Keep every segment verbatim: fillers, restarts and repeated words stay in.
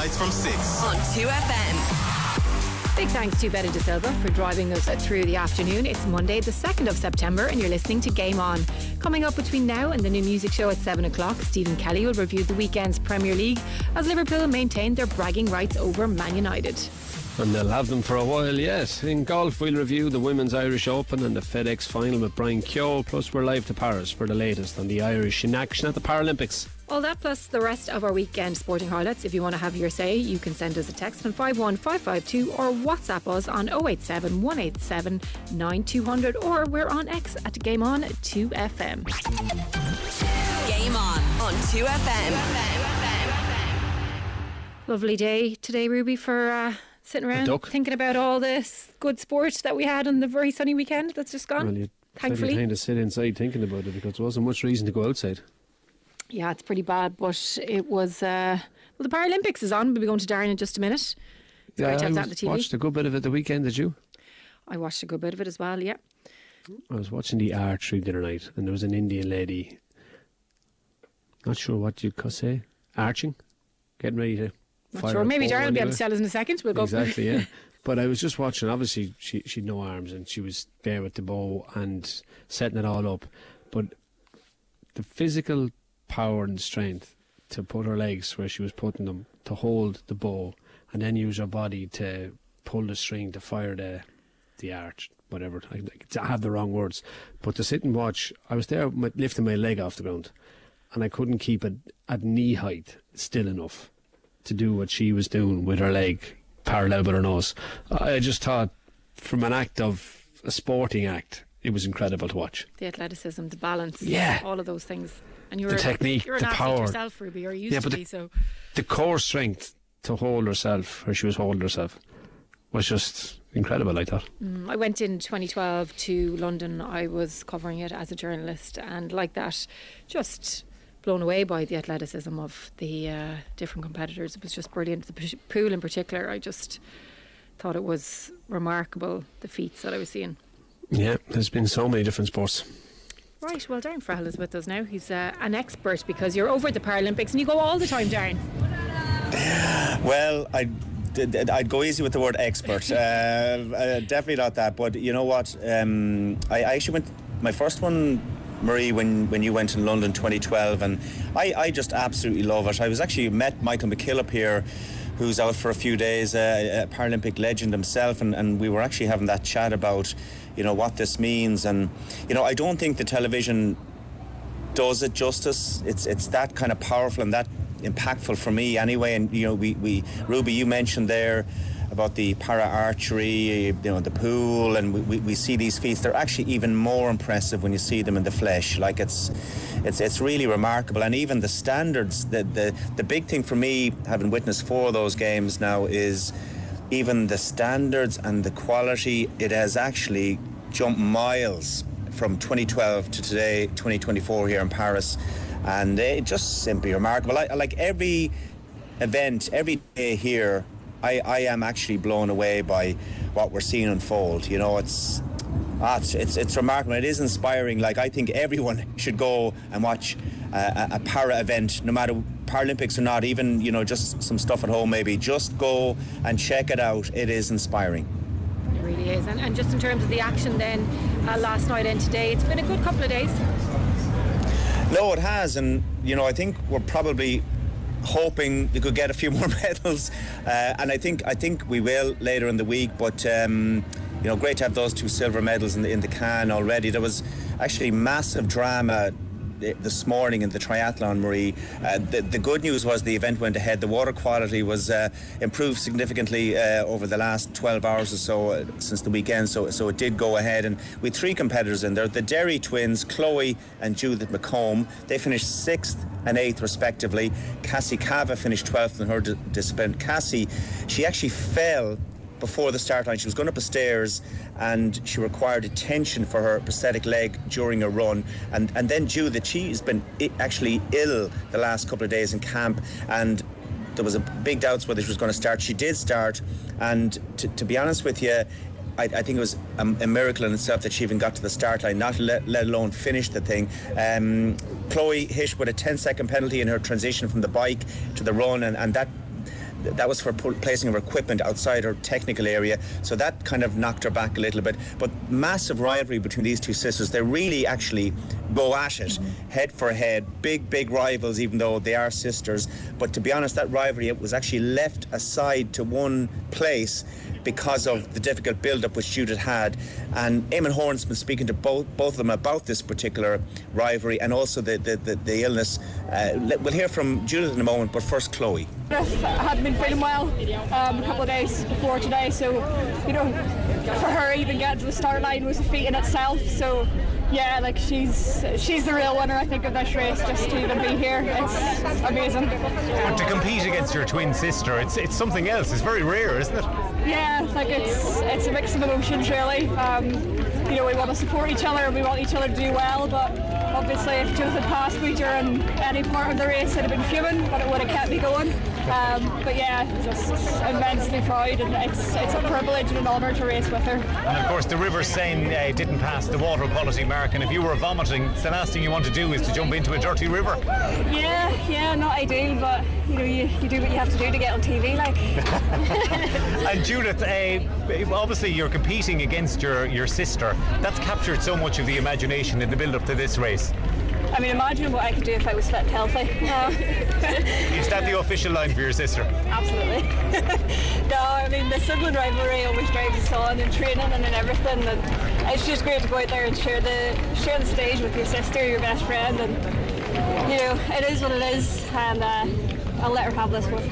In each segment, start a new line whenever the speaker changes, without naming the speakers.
weeknights from six
on two F M.
Big thanks to Betta De Silva for driving us through the afternoon. It's Monday the second of September and you're listening to Game On. Coming up between now and the new music show at seven o'clock, Stephen Kelly will review the weekend's Premier League as Liverpool maintain their bragging rights over Man United.
And they'll have them for a while yet. In golf, we'll review the Women's Irish Open and the FedEx final with Brian Keogh. Plus, we're live to Paris for the latest on the Irish in action at the Paralympics.
All that plus the rest of our weekend sporting highlights. If you want to have your say, you can send us a text on five one five five two or WhatsApp us on oh eight seven, one eight seven, nine two zero zero, or we're on X at Game On two F M.
Game On on two F M.
Lovely day today, Ruby, for uh, sitting around thinking about all this good sport that we had on the very sunny weekend that's just gone.
Well, you
thankfully
kind of sit inside thinking about it because there wasn't much reason to go outside.
Yeah, it's pretty bad, but it was uh, well, the Paralympics is on. We'll be going to Darren in just a minute. It's
yeah,
great to have
I
that on the T V.
Watched a good bit of it the weekend, did you?
I watched a good bit of it as well, yeah.
I was watching the archery the other night and there was an Indian lady, not sure what you could say, arching, getting ready to
Not
fire
sure.
a
Maybe
bow
Darren will be able
anyway.
to tell us in a second. We'll go.
Exactly, yeah. But I was just watching, obviously she she'd no arms and she was there with the bow and setting it all up. But the physical power and strength to put her legs where she was putting them, to hold the bow and then use her body to pull the string to fire the the arch, whatever. I, I have the wrong words. But to sit and watch, I was there my, lifting my leg off the ground and I couldn't keep it at knee height still enough to do what she was doing with her leg parallel with her nose. I just thought, from an act of a sporting act, it was incredible to watch.
The athleticism, the balance,
yeah,
all of those things. And you're
the technique,
you're an
the
athlete
power
yourself, Ruby, or you used
yeah,
to
but
be.
the,
So
the core strength to hold herself, where she was holding herself, was just incredible, I thought.
Mm, I went in twenty twelve to London. I was covering it as a journalist, and like that, just blown away by the athleticism of the uh, different competitors. It was just brilliant. The p- pool in particular, I just thought it was remarkable, the feats that I was seeing.
Yeah, there's been so many different sports.
Right, well, Darren Farrell is with us now. He's uh, an expert because you're over at the Paralympics and you go all the time, Darren.
Well, I I'd go easy with the word expert. uh, uh, definitely not that. But you know what? Um, I, I actually went my first one, Marie, when, when you went in London twenty twelve, and I, I just absolutely love it. I was actually met Michael McKillop here, who's out for a few days, uh, a Paralympic legend himself, and, and we were actually having that chat about, you know, what this means. And you know, I don't think the television does it justice. It's it's that kind of powerful and that impactful for me anyway. And you know, we, we Ruby, you mentioned there about the para archery, you know, the pool, and we, we, we see these feats. They're actually even more impressive when you see them in the flesh. Like it's it's it's really remarkable. And even the standards, the the, the big thing for me, having witnessed four of those games now, is even the standards and the quality. It has actually jumped miles from twenty twelve to today, twenty twenty-four here in Paris. And it just simply remarkable. I, like every event, every day here, I, I am actually blown away by what we're seeing unfold. You know, it's, ah, it's it's it's remarkable. It is inspiring. Like, I think everyone should go and watch uh, a, a para event, no matter Paralympics or not. Even, you know, just some stuff at home maybe. Just go and check it out. It is inspiring.
It really is. And, and just in terms of the action then, uh, last night and today, it's been a good couple of days.
No, it has, and you know, I think we're probably hoping we could get a few more medals, uh, and I think I think we will later in the week. But um, you know, great to have those two silver medals in the in the can already. There was actually massive drama this morning in the triathlon, Marie. Uh, the, the good news was the event went ahead. The water quality was uh, improved significantly uh, over the last twelve hours or so uh, since the weekend, so so it did go ahead. And we had three competitors in there, the Derry twins, Chloe and Judith McComb. They finished sixth and eighth respectively. Cassie Cava finished twelfth in her d- discipline. Cassie, she actually fell before the start line. She was going up the stairs and she required attention for her prosthetic leg during a run, and and then Judith, she's been I- actually ill the last couple of days in camp, and there was a big doubts whether she was going to start. She did start, and to, to be honest with you, I, I think it was a, a miracle in itself that she even got to the start line, not let, let alone finish the thing. Um, Chloe hit with a ten second penalty in her transition from the bike to the run, and, and that that was for placing her equipment outside her technical area, so that kind of knocked her back a little bit. But massive rivalry between these two sisters. They really actually go at it, mm-hmm. head for head, big, big rivals, even though they are sisters. But to be honest, that rivalry, it was actually left aside to one place because of the difficult build-up which Judith had. And Eamon Horn's been speaking to both both of them about this particular rivalry and also the, the, the, the illness. Uh, we'll hear from Judith in a moment, but first Chloe.
I hadn't been feeling well um, a couple of days before today, so, you know, for her even getting to the start line was a feat in itself. So yeah, like she's she's the real winner, I think, of this race. Just to even be here, it's amazing.
But to compete against your twin sister, it's it's something else. It's very rare, isn't it?
Yeah, like it's it's a mix of emotions, really. Um, you know, we want to support each other and we want each other to do well, but obviously if Judith had passed me during any part of the race, I'd have been fuming, but it would have kept me going. Um, but yeah, just immensely proud, and it's it's a privilege and an honour to race with her.
And of course the River Seine uh, didn't pass the water quality mark, and if you were vomiting, the last thing you want to do is to jump into a dirty river.
Yeah, yeah, not ideal, but you know, you, you do what you have to do to get on T V, like.
And Judith, uh, obviously you're competing against your, your sister. That's captured so much of the imagination in the build-up to this race.
I mean, imagine what I could do if I was fit and healthy. Um,
Is that the official line for your sister?
Absolutely. No, I mean, the sibling rivalry always drives us on in training and in everything, and it's just great to go out there and share the share the stage with your sister, your best friend, and you know, it is what it is, and uh, I'll let her have this one.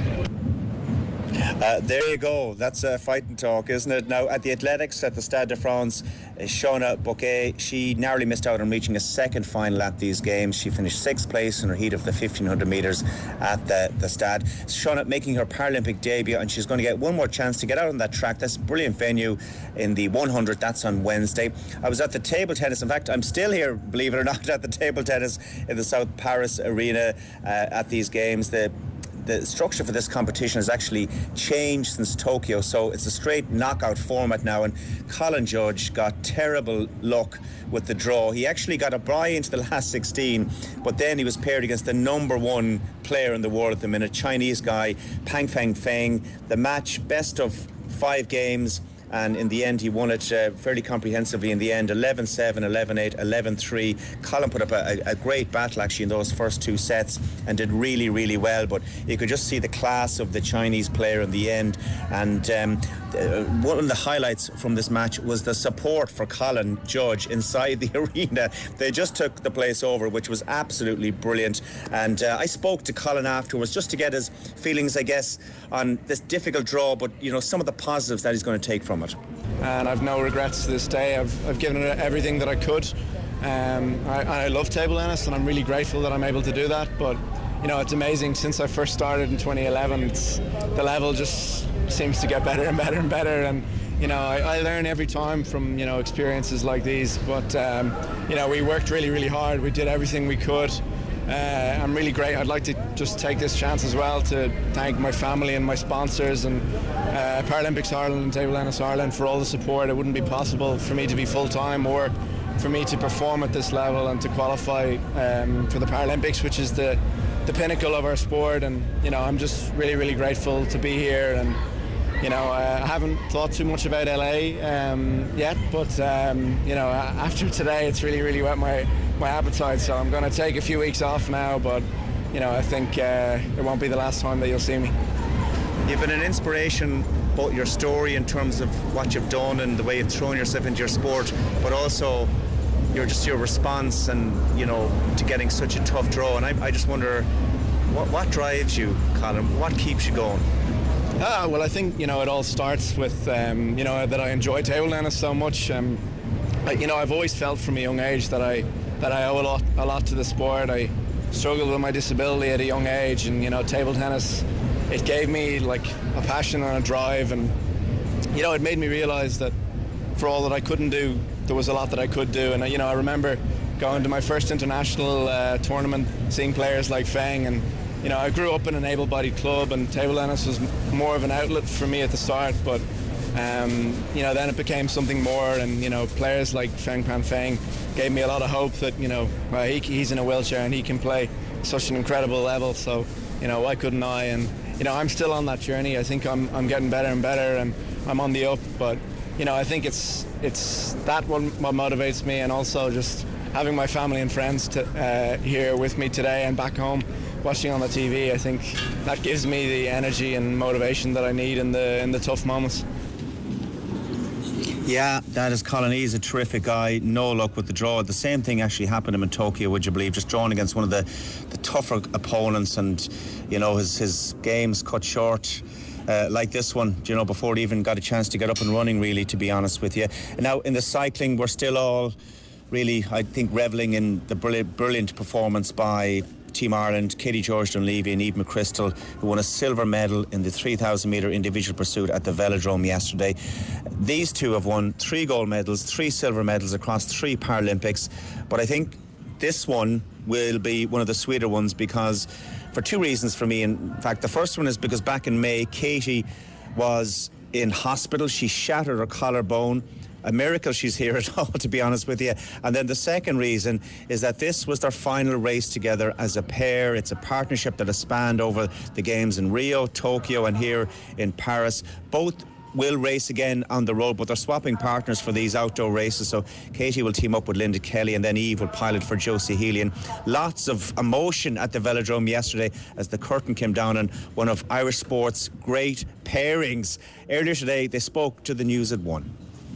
Uh, there you go. That's uh, fighting talk, isn't it? Now, at the athletics at the Stade de France, uh, Shona Bouquet, she narrowly missed out on reaching a second final at these games. She finished sixth place in her heat of the fifteen hundred metres at the, the Stade. Shona making her Paralympic debut, and she's going to get one more chance to get out on that track. That's a brilliant venue in the one hundred. That's on Wednesday. I was at the table tennis. In fact, I'm still here, believe it or not, at the table tennis in the South Paris Arena uh, at these games. The The structure for this competition has actually changed since Tokyo, so it's a straight knockout format now, and Colin Judge got terrible luck with the draw. He actually got a bye into the last sixteen, but then he was paired against the number one player in the world at the minute, Chinese guy, Pang Feng Feng. The match, best of five games, and in the end he won it uh, fairly comprehensively in the end, eleven seven, eleven eight, eleven three. Colin put up a, a great battle actually in those first two sets and did really, really well, but you could just see the class of the Chinese player in the end. And um, uh, one of the highlights from this match was the support for Colin Judge inside the arena. They just took the place over, which was absolutely brilliant. And uh, I spoke to Colin afterwards just to get his feelings, I guess, on this difficult draw, but you know, some of the positives that he's going to take from it.
And I've no regrets to this day. I've, I've given it everything that I could. Um, I, I love table tennis, and I'm really grateful that I'm able to do that. But you know, it's amazing. Since I first started in twenty eleven, it's, the level just seems to get better and better and better. And you know, I, I learn every time from you know experiences like these. But um, you know, we worked really, really hard. We did everything we could. Uh, I'm really great. I'd like to just take this chance as well to thank my family and my sponsors and uh, Paralympics Ireland and Table Tennis Ireland for all the support. It wouldn't be possible for me to be full-time or for me to perform at this level and to qualify um, for the Paralympics, which is the, the pinnacle of our sport. And you know, I'm just really, really grateful to be here. And you know, uh, I haven't thought too much about L A um, yet, but um, you know, after today, it's really, really whet my my appetite. So I'm going to take a few weeks off now, but you know, I think uh, it won't be the last time that you'll see me.
You've been an inspiration, both your story in terms of what you've done and the way you've thrown yourself into your sport, but also your just your response and you know to getting such a tough draw. And I, I just wonder, what what drives you, Colin? What keeps you going?
Ah, well, I think you know it all starts with um, you know that I enjoy table tennis so much. Um, I, you know, I've always felt from a young age that I that I owe a lot a lot to the sport. I struggled with my disability at a young age, and you know, table tennis, it gave me like a passion and a drive, and you know, it made me realise that for all that I couldn't do, there was a lot that I could do. And you know, I remember going to my first international uh, tournament, seeing players like Feng, and you know, I grew up in an able-bodied club, and table tennis was more of an outlet for me at the start, but um, you know, then it became something more, and you know, players like Feng Pan Feng gave me a lot of hope that you know, well, he, he's in a wheelchair and he can play such an incredible level, so you know, why couldn't I? And you know, I'm still on that journey. I think I'm I'm getting better and better, and I'm on the up. But you know, I think it's it's that one what motivates me, and also just having my family and friends to, uh, here with me today and back home watching on the T V. I think that gives me the energy and motivation that I need in the in the tough moments.
Yeah, that is Colin. He's a terrific guy. No luck with the draw. The same thing actually happened to him in Tokyo, would you believe? Just drawn against one of the, the tougher opponents, and you know his his games cut short. Uh, like this one, you know, before he even got a chance to get up and running, really, to be honest with you. Now, in the cycling, we're still all really, I think, revelling in the brilliant, brilliant performance by Team Ireland, Katie George Dunleavy and Eve McChrystal, who won a silver medal in the three thousand metre individual pursuit at the Velodrome yesterday. These two have won three gold medals, three silver medals across three Paralympics, but I think this one will be one of the sweeter ones, because for two reasons for me. In fact, the first one is because back in May, Katie was in hospital. She shattered her collarbone. A miracle she's here at all, to be honest with you. And then the second reason is that this was their final race together as a pair. It's a partnership that has spanned over the games in Rio, Tokyo and here in Paris. Both will race again on the road, but they're swapping partners for these outdoor races. So Katie will team up with Linda Kelly, and then Eve will pilot for Josie Healy. And lots of emotion at the Velodrome yesterday as the curtain came down on one of Irish sport's great pairings. Earlier today, they spoke to the news at one.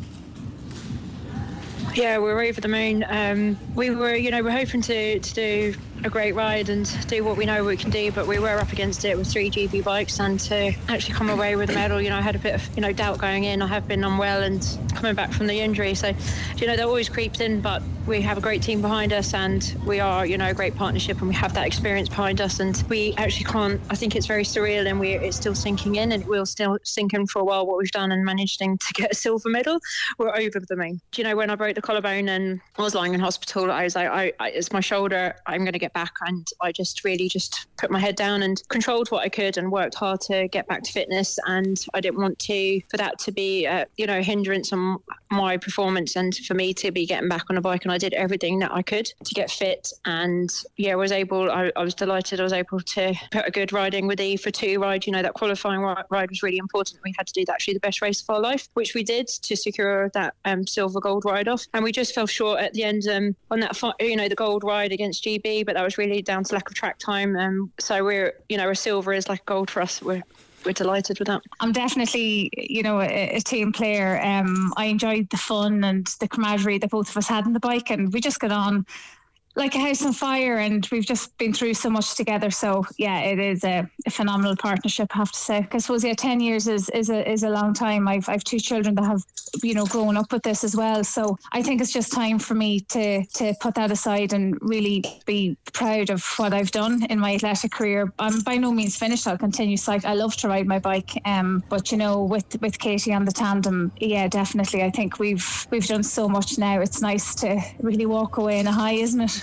Yeah, we were over the moon. Um, we were, you know, we're hoping to, to do a great ride and do what we know we can do, but we were up against it with three G B bikes, and to actually come away with a medal, you know, I had a bit of, you know, doubt going in. I have been unwell and coming back from the injury, so, you know, that always creeps in, but we have a great team behind us, and we are, you know, a great partnership, and we have that experience behind us, and we actually can't, I think it's very surreal, and we it's still sinking in, and it will still sink in for a while what we've done and managing to get a silver medal. We're over the moon. Do you know, when I broke the collarbone and I was lying in hospital, I was like, I, I, it's my shoulder, I'm going to get back, and I just really just put my head down and controlled what I could and worked hard to get back to fitness, and I didn't want to for that to be a, you know, a hindrance on my performance, and for me to be getting back on a bike, and I did everything that I could to get fit, and yeah, I was able I, I was delighted I was able to put a good riding with Eve for two ride. You know, that qualifying ride was really important. We had to do that, actually the best race of our life, which we did, to secure that um, silver gold ride off, and we just fell short at the end um, on that, you know, the gold ride against G B, but that was really down to lack of track time. Um, so we're, you know, a silver is like gold for us. We're we're delighted with that.
I'm definitely, you know, a, a team player. Um, I enjoyed the fun and the camaraderie that both of us had on the bike, and we just got on like a house on fire, and we've just been through so much together. So yeah, it is a, a phenomenal partnership, I have to say. I suppose yeah, ten years is is a is a long time. I've I've two children that have, you know, grown up with this as well. So I think it's just time for me to to put that aside and really be proud of what I've done in my athletic career. I'm by no means finished. I'll continue cycling. I love to ride my bike, um, but you know, with with Katie on the tandem, yeah, definitely. I think we've we've done so much now. It's nice to really walk away in a high, isn't it?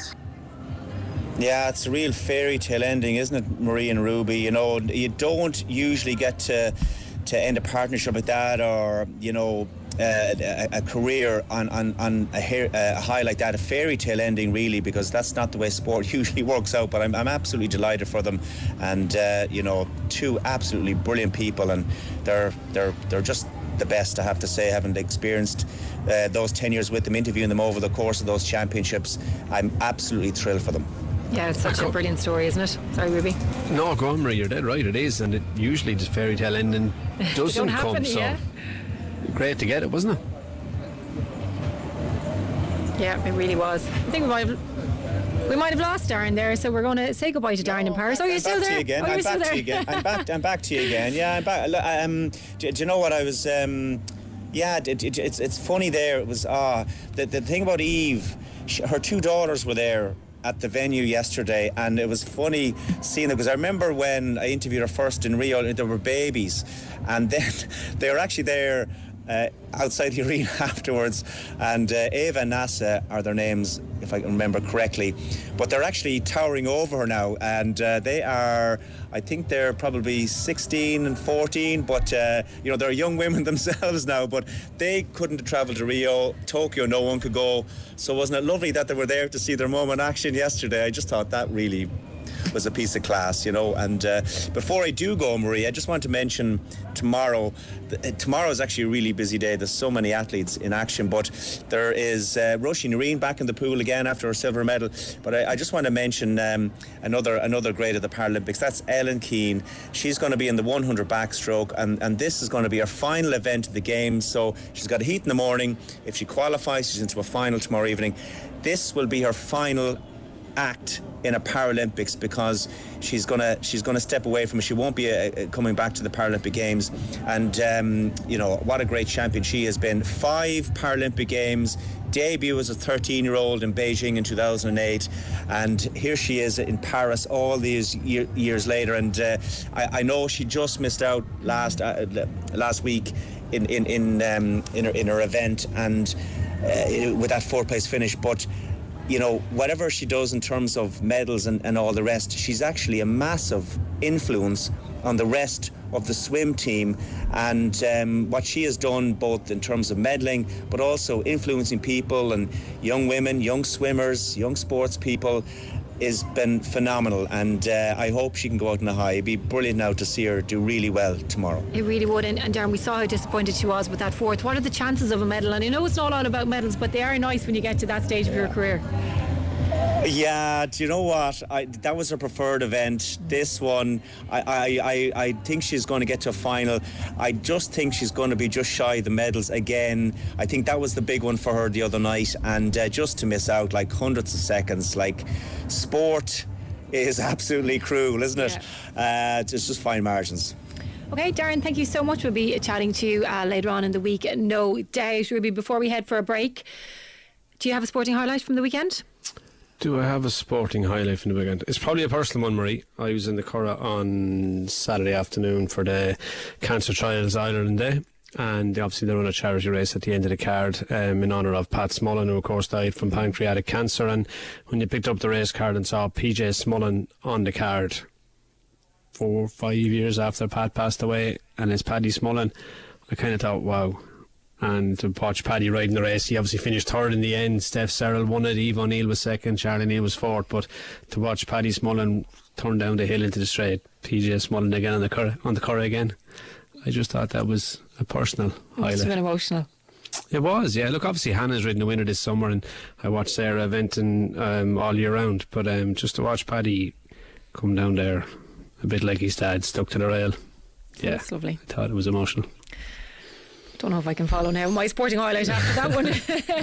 Yeah, it's a real fairy tale ending, isn't it, Marie and Ruby? You know, you don't usually get to to end a partnership like that, or, you know, uh, a, a career on, on, on a, hair, a high like that, a fairy tale ending, really, because that's not the way sport usually works out. But I'm, I'm absolutely delighted for them, and uh, you know, two absolutely brilliant people, and they're they're they're just the best, I have to say, having experienced uh, those ten years with them, interviewing them over the course of those championships. I'm absolutely thrilled for them.
Yeah, it's such a brilliant story, isn't it? Sorry, Ruby.
No, go on, Marie, you're dead right, it is, and it usually the fairy tale ending doesn't
happen,
come, so
yeah.
Great to get it, wasn't it?
Yeah, it really was. I think we might have we might have lost Darren there, so we're going to say goodbye to Darren
no,
in Paris. Oh, you're
I'm
still
back
there?
To you again.
Oh,
I'm
you're
back
still
to you
there.
again. I'm back. I'm back to you again. Yeah, I'm back. Um, do, do you know what I was? Um, yeah, it, it, it's it's funny there. It was ah the the thing about Eve. She, her two daughters were there at the venue yesterday, and it was funny seeing them, because I remember when I interviewed her first in Rio, they were babies, and then they were actually there uh, outside the arena afterwards, and uh, Ava and Nasa are their names, if I can remember correctly, but they're actually towering over her now, and uh, they are, I think they're probably sixteen and fourteen, but uh, you know, they're young women themselves now, but they couldn't travel to Rio. Tokyo, no one could go, so wasn't it lovely that they were there to see their mum in action yesterday? I just thought that really was a piece of class, you know. And uh, before I do go, Marie, I just want to mention tomorrow. Uh, tomorrow is actually a really busy day. There's so many athletes in action, but there is uh, Roisin Noreen back in the pool again after her silver medal. But I, I just want to mention um, another another great of the Paralympics. That's Ellen Keane. She's going to be in the one hundred backstroke, and, and this is going to be her final event of the games. So she's got a heat in the morning. If she qualifies, she's into a final tomorrow evening. This will be her final act in a Paralympics, because she's gonna she's gonna step away from it. She won't be uh, coming back to the Paralympic Games. And um, you know, what a great champion she has been. Five Paralympic Games, debut as a thirteen year old in Beijing in two thousand eight, and here she is in Paris all these year, years later. And uh, I, I know she just missed out last uh, last week in in in, um, in, her, in her event, and uh, with that fourth place finish, but you know, whatever she does in terms of medals and, and all the rest, she's actually a massive influence on the rest of the swim team. And um, what she has done, both in terms of medaling, but also influencing people and young women, young swimmers, young sports people, has been phenomenal. And uh, I hope she can go out in a high. It'd be brilliant now to see her do really well tomorrow.
It really would. And, and Darren, we saw how disappointed she was with that fourth. What are the chances of a medal? And I know it's not all about medals, but they are nice when you get to that stage of your career.
Yeah, do you know what? I, that was her preferred event. This one, I, I, I, I think she's going to get to a final. I just think she's going to be just shy of the medals again. I think that was the big one for her the other night, and uh, just to miss out like hundreds of seconds. Like, sport is absolutely cruel, isn't it? Yeah. Uh, it's just fine margins.
Okay, Darren, thank you so much. We'll be chatting to you uh, later on in the week. No doubt, Ruby, before we head for a break, do you have a sporting highlight from the weekend?
Do I have a sporting highlight from the weekend? It's probably a personal one, Marie. I was in the Curragh on Saturday afternoon for the Cancer Trials Ireland Day, and obviously they run a charity race at the end of the card um, in honour of Pat Smullen, who of course died from pancreatic cancer. And when you picked up the race card and saw P J Smullen on the card four, five years after Pat passed away, and it's Paddy Smullen, I kind of thought, wow. And to watch Paddy riding the race, he obviously finished third in the end. Steph Serrell won it, Eve O'Neill was second, Charlie Neal was fourth. But to watch Paddy Smullen turn down the hill into the straight, P J Smullen again on the Curragh, on the Curragh again, I just thought that was a personal highlight.
It's been emotional.
It was, yeah. Look, obviously Hannah's ridden the winner this summer, and I watched Sarah eventing um, all year round. But um, just to watch Paddy come down there, a bit like his dad, stuck to the rail. Yeah,
that's lovely.
I thought it was emotional.
Don't know if I can follow now my sporting highlight after that one.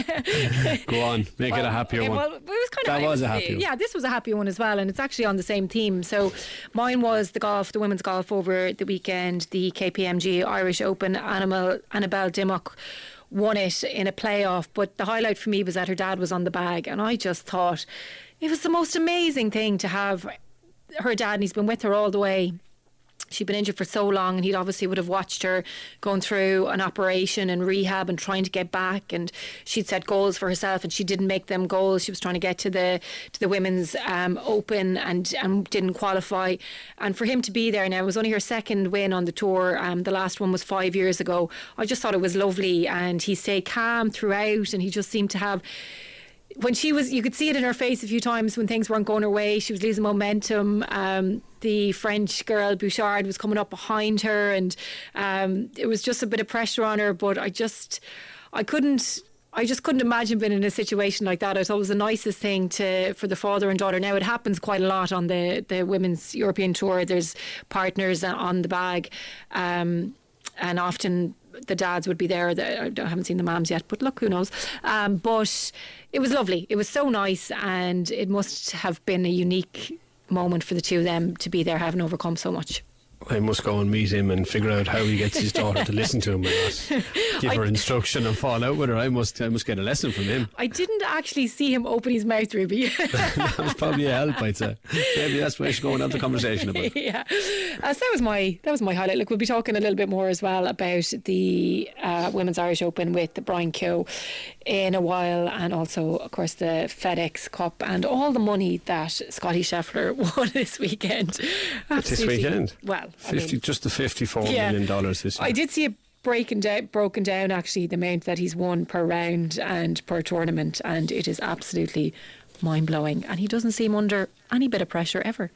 Go on, make
well,
it a happier
okay,
one.
Well, it was kind
that
of,
was, was
a
happy one.
Yeah, this was a happy one as well, and it's actually on the same theme. So mine was the golf, the women's golf over the weekend, the K P M G Irish Open. Annabelle, Annabelle Dimmock won it in a playoff, but the highlight for me was that her dad was on the bag, and I just thought it was the most amazing thing to have her dad, and he's been with her all the way. She'd been injured for so long, and he'd obviously would have watched her going through an operation and rehab and trying to get back, and she'd set goals for herself and she didn't make them goals. She was trying to get to the to the women's um, open and, and didn't qualify, and for him to be there now, it was only her second win on the tour. Um, the last one was five years ago. I just thought it was lovely, and he stayed calm throughout, and he just seemed to have, when she was, you could see it in her face a few times when things weren't going her way. She was losing momentum. Um, the French girl Bouchard was coming up behind her, and um, it was just a bit of pressure on her. But I just, I couldn't, I just couldn't imagine being in a situation like that. I thought it was the nicest thing to for the father and daughter. Now it happens quite a lot on the the women's European tour. There's partners on the bag, um, and often the dads would be there. I haven't seen the mums yet, but look, who knows. Um, but it was lovely. It was so nice, and it must have been a unique moment for the two of them to be there, having overcome so much.
I must go and meet him and figure out how he gets his daughter to listen to him and not give her I, instruction and fall out with her. I must I must get a lesson from him.
I didn't actually see him open his mouth, Ruby.
That was probably a help, I'd say. Maybe that's where she's going on the conversation about.
Yeah, uh, so that was my that was my highlight. Look, we'll be talking a little bit more as well about the uh, Women's Irish Open with Brian Keogh in a while, and also, of course, the FedEx Cup and all the money that Scotty Scheffler won this weekend.
This weekend?
Well,
fifty, I mean, just the fifty-four yeah, million dollars this year.
I did see it breaking down, broken down actually, the amount that he's won per round and per tournament, and it is absolutely mind blowing. And he doesn't seem under any bit of pressure ever.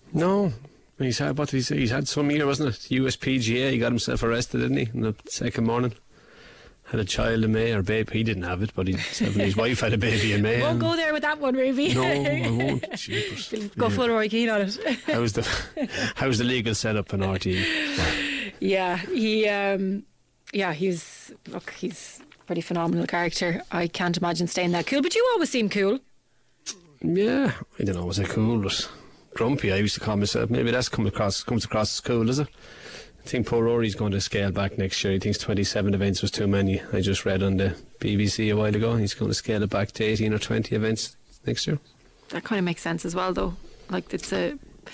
No. He's had, what did he say? He's had some year, wasn't it? U S P G A, he got himself arrested, didn't he? In the second morning. Had a child in May, or babe. He didn't have it, but he, his wife had a baby in May.
Won't go there with that one, Ruby.
No, I won't. Jeepers.
Go
Yeah.
full Roy Keane on it.
How's the how's the legal setup in R T E?
Yeah, he, um, yeah, he's look, he's a pretty phenomenal character. I can't imagine staying that cool, but you always seem cool.
Yeah, I don't know, was I cool, but grumpy I used to call myself. Maybe that's come across comes across as cool, is it? I think poor Rory's going to scale back next year. He thinks twenty-seven events was too many. I just read on the B B C a while ago he's going to scale it back to eighteen or twenty events next year.
That kind of makes sense as well, though. Like, it's a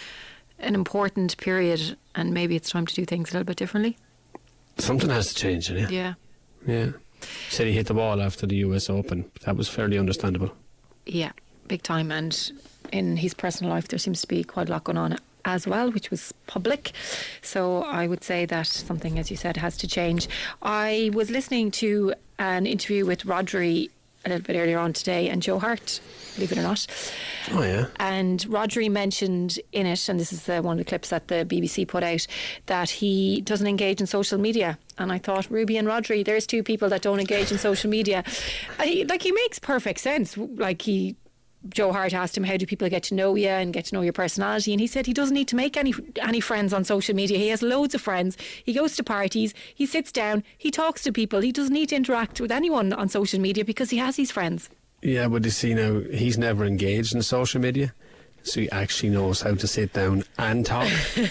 an important period, and maybe it's time to do things a little bit differently.
Something has to change, yeah.
Yeah.
Yeah. He said he hit the wall after the U S Open. That was fairly understandable.
Yeah, big time. And in his personal life, there seems to be quite a lot going on as well, which was public. So I would say that something, as you said, has to change. I was listening to an interview with Rodri a little bit earlier on today, and Joe Hart, believe it or not.
Oh, yeah.
And Rodri mentioned in it, and this is uh, one of the clips that the B B C put out, that he doesn't engage in social media. And I thought, Ruby and Rodri, there's two people that don't engage in social media. I, like, he makes perfect sense. Like, he Joe Hart asked him, how do people get to know you and get to know your personality? And he said he doesn't need to make any any friends on social media. He has loads of friends. He goes to parties. He sits down. He talks to people. He doesn't need to interact with anyone on social media because he has these friends.
Yeah, but you see now, he's never engaged in social media, so he actually knows how to sit down and talk.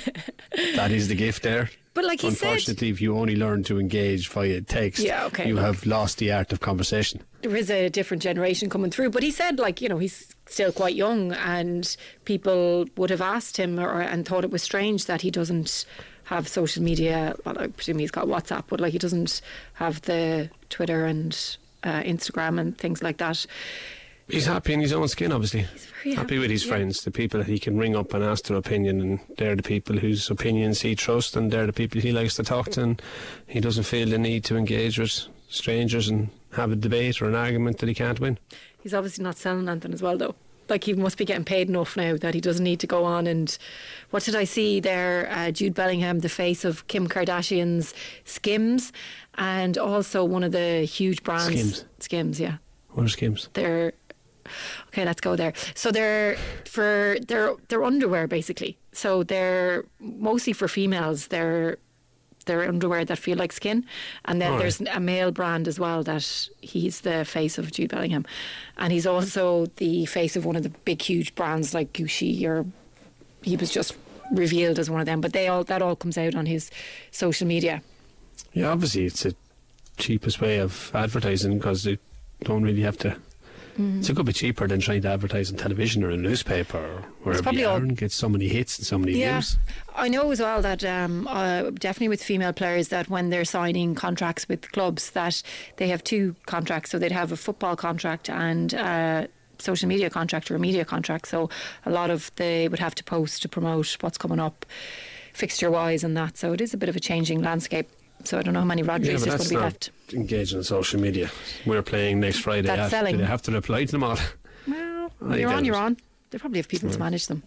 That is the gift there.
But like he
Unfortunately,
said,
if you only learn to engage via text,
Yeah, okay,
you
look.
have lost the art of conversation.
there is a different generation coming through. But he said, like, you know, he's still quite young, and people would have asked him or, and thought it was strange that he doesn't have social media. Well, I presume he's got WhatsApp, but like he doesn't have the Twitter and uh, Instagram and things like that.
He's happy in his own skin, obviously. He's
very happy,
with his
yeah.
friends, the people that he can ring up and ask their opinion, and they're the people whose opinions he trusts, and they're the people he likes to talk to, and he doesn't feel the need to engage with strangers and have a debate or an argument that he can't win.
He's obviously not selling anything as well, though. Like, he must be getting paid enough now that he doesn't need to go on. And what did I see there? Uh, Jude Bellingham, the face of Kim Kardashian's Skims, and also one of the huge brands.
Skims.
Skims, yeah.
What are Skims?
They're okay. Let's go there. So they're for they're they're underwear basically. So they're mostly for females. They're they're underwear that feel like skin, and then
All
there's a male brand as well that he's the face of Jude Bellingham, and he's also the face of one of the big huge brands like Gucci, or he was just revealed as one of them. But they all that all comes out on his social media.
Yeah, obviously it's the cheapest way of advertising because they don't really have to. Mm. It's a good bit cheaper than trying to advertise on television or in a newspaper or wherever
probably
you are
all-
and get so many hits and so many
Yeah,
views.
I know as well that um, uh, definitely with female players that when they're signing contracts with clubs that they have two contracts. So they'd have a football contract and uh, social media contract or a media contract. So a lot of they would have to post to promote what's coming up fixture wise and that. So it is a bit of a changing landscape. So I don't know how many Rodris
Yeah, but
there's going
that's
to be
not
left.
engaging in social media. We're playing next Friday.
That's
Have-
selling.
Do they have to reply to them all?
Well,
I
you're
doubt
on, you're
it.
on. They probably have people to manage them.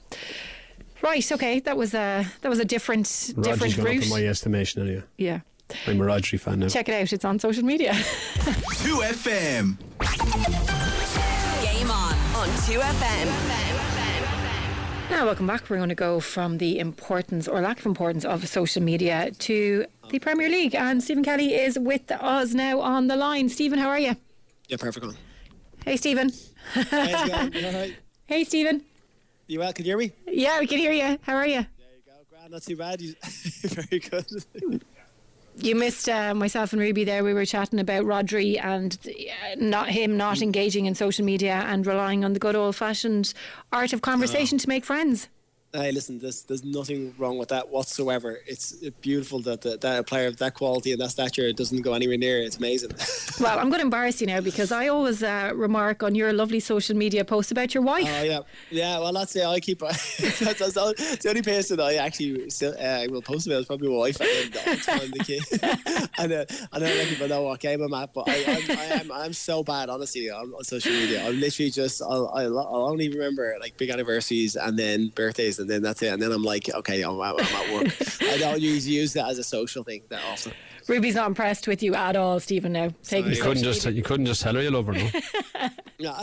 Right, okay, that was a that was a different
Rodri's
different
gone up
route.
in my estimation anyway.
Yeah.
I'm a Rodri fan now.
Check it out, it's on social media.
two F M.
Game on on two F M.
Now, welcome back. We're going to go from the importance or lack of importance of social media to the Premier League. And Stephen Kelly is with us now on the line. Stephen, how are you?
Yeah, perfect one.
Hey, Stephen.
How's it going? You all right?
Hey, Stephen.
You well? Can you hear me?
Yeah, we can hear you. How are you?
There you go. Grand, not too bad. You, very good.
You missed uh, myself and Ruby there. We were chatting about Rodri and uh, not him not engaging in social media and relying on the good old-fashioned art of conversation to make friends.
Hey, listen, there's, there's nothing wrong with that whatsoever. It's beautiful that, that, that a player of that quality and that stature doesn't go anywhere near it. It's amazing.
Well, I'm going to embarrass you now because I always uh, remark on your lovely social media post about your wife.
Oh, yeah. Yeah, well, that's it. I keep... that's, that's the, only, the only person I actually still, uh, will post about is probably my wife and the whole time the kid. and uh, I don't let people know what game I'm at, but I, I'm, I am, I'm so bad, honestly, on, on social media. I'm literally just... I'll, I'll, I'll only remember, like, big anniversaries and then birthdays, and and then that's it. And then I'm like, okay, I'm, I'm at work. I don't use use that as a social thing that often.
Ruby's not impressed with you at all, Stephen. Now, taking
you couldn't just you couldn't just tell her you love her, no.
No.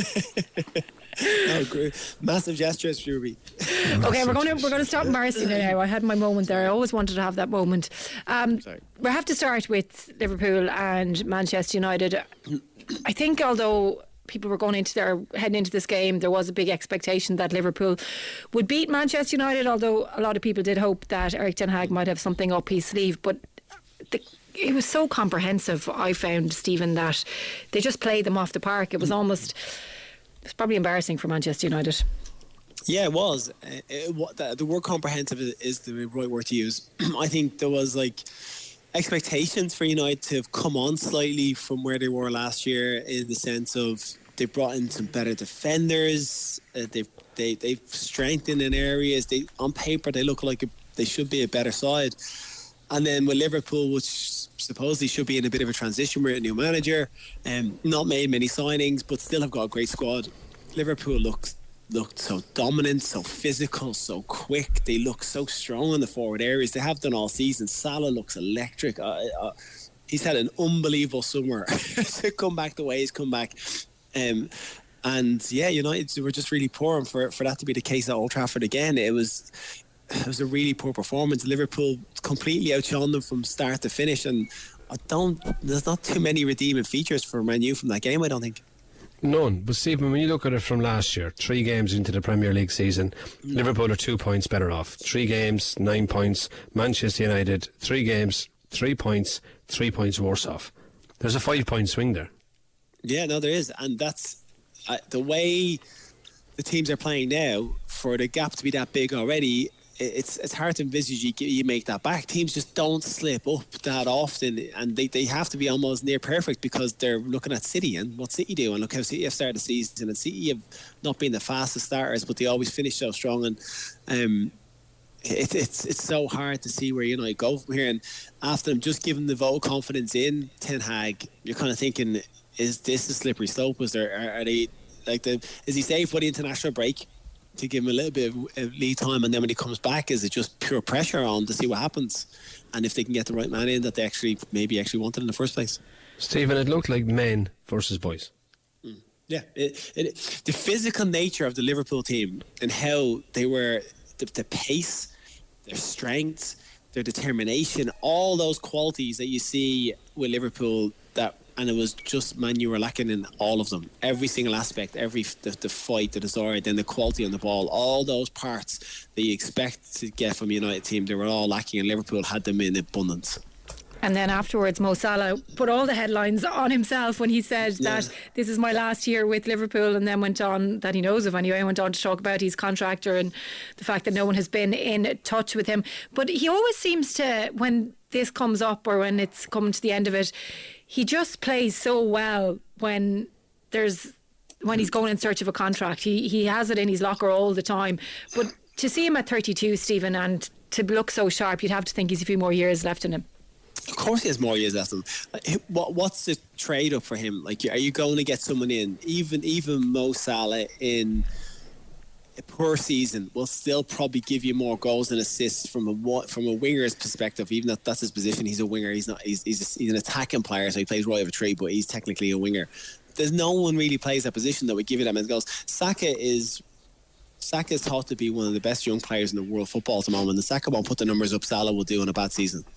Oh, great. Massive gestures, Ruby.
Okay, we're going to we're going to stop embarrassing it now. I had my moment there. I always wanted to have that moment. Um, we have to start with Liverpool and Manchester United. I think although people were going into their heading into this game, there was a big expectation that Liverpool would beat Manchester United. Although a lot of people did hope that Erik ten Hag might have something up his sleeve, but the, it was so comprehensive. I found, Stephen, that they just played them off the park. It was almost. It's probably embarrassing for Manchester United.
Yeah, it was. It, it, the, the word comprehensive is, is the right word to use. I think there was like expectations for United to have come on slightly from where they were last year, in the sense of they brought in some better defenders. Uh, they've they, they've strengthened in areas. They on paper they look like a, they should be a better side. And then with Liverpool, which supposedly should be in a bit of a transition with a new manager, and um, not made many signings, but still have got a great squad. Liverpool looked looked so dominant, so physical, so quick. They look so strong in the forward areas. They have done all season. Salah looks electric. Uh, uh, he's had an unbelievable summer to come back the way he's come back. Um, and yeah, United were just really poor, and for for that to be the case at Old Trafford again, it was. It was a really poor performance. Liverpool completely outshone them from start to finish, and I don't. There's not too many redeeming features for Man U from that game, I don't think.
None. But Stephen, when you look at it from last year, three games into the Premier League season, mm. Liverpool are two points better off. Three games, nine points. Manchester United, three games, three points, three points worse off. There's a five-point swing there. Yeah,
no, there is, and that's uh, the way the teams are playing now. For the gap to be that big already. It's it's hard to envisage you, you make that back. Teams just don't slip up that often, and they, they have to be almost near perfect because they're looking at City and what City do, and look how City have started the season, and City have not been the fastest starters, but they always finish so strong, and um, it, it's it's so hard to see where United go from here. And after them just giving the vote of confidence in Ten Hag, you're kind of thinking, is this a slippery slope? Is there are, are they like the is he safe for the international break? To give him a little bit of lead time, and then when he comes back, is it just pure pressure on to see what happens, and if they can get the right man in that they actually maybe actually wanted in the first place?
Stephen, it looked like men versus boys.
Mm. Yeah, it, it, the physical nature of the Liverpool team and how they were, the, the pace, their strength, their determination, all those qualities that you see with Liverpool that. And it was just, man, you were lacking in all of them. Every single aspect, every the, the fight, the desire, then the quality on the ball, all those parts that you expect to get from a United team, they were all lacking, and Liverpool had them in abundance.
And then afterwards, Mo Salah put all the headlines on himself when he said yeah. that this is my last year with Liverpool, and then went on, that he knows of anyway, went on to talk about his contractor and the fact that no one has been in touch with him. But he always seems to, when this comes up or when it's coming to the end of it, he just plays so well when there's when he's going in search of a contract. He he has it in his locker all the time. But to see him at thirty-two, Stephen, and to look so sharp, you'd have to think he's a few more years left in him.
Of course he has more years left in him. What, what's the trade up for him? Like, are you going to get someone in, even even Mo Salah in a poor season will still probably give you more goals and assists from a from a winger's perspective, even though that's his position. He's a winger. He's not. He's he's, a, he's an attacking player, so he plays right over tree, but he's technically a winger. There's no one really plays that position that would give you that many goals. Saka is Saka is thought to be one of the best young players in the world football at the moment. And Saka won't put the numbers up Salah will do in a bad season.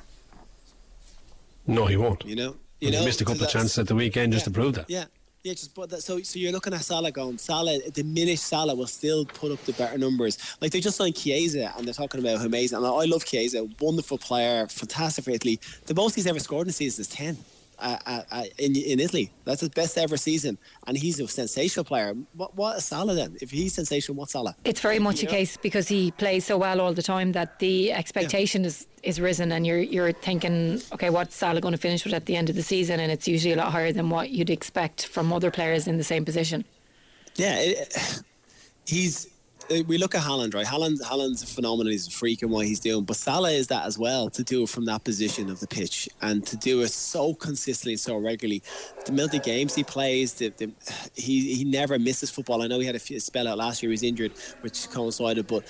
No, he won't.
You know, you
he
know,
missed a couple of chances at the weekend just
yeah,
to prove that.
Yeah. Yeah, just but that, so so you're looking at Salah going, Salah, diminished Salah will still put up the better numbers. Like they just signed Chiesa and they're talking about how amazing. And I love Chiesa, wonderful player, fantastic for Italy. The most he's ever scored in a season is ten uh, uh, in in Italy. That's his best ever season, and he's a sensational player. What what is Salah then? If he's sensational, what's Salah?
It's very much you a know? case because he plays so well all the time that the expectation yeah. is. is risen, and you're you're thinking, okay, what's Salah going to finish with at the end of the season? And it's usually a lot higher than what you'd expect from other players in the same position.
Yeah, it, he's. We look at Haaland, right? Haaland, Haaland's a phenomenon. He's a freak in what he's doing, but Salah is that as well, to do it from that position of the pitch and to do it so consistently, so regularly. The amount of games he plays, the, the, he he never misses football. I know he had a spell out last year; he was injured, which coincided, but.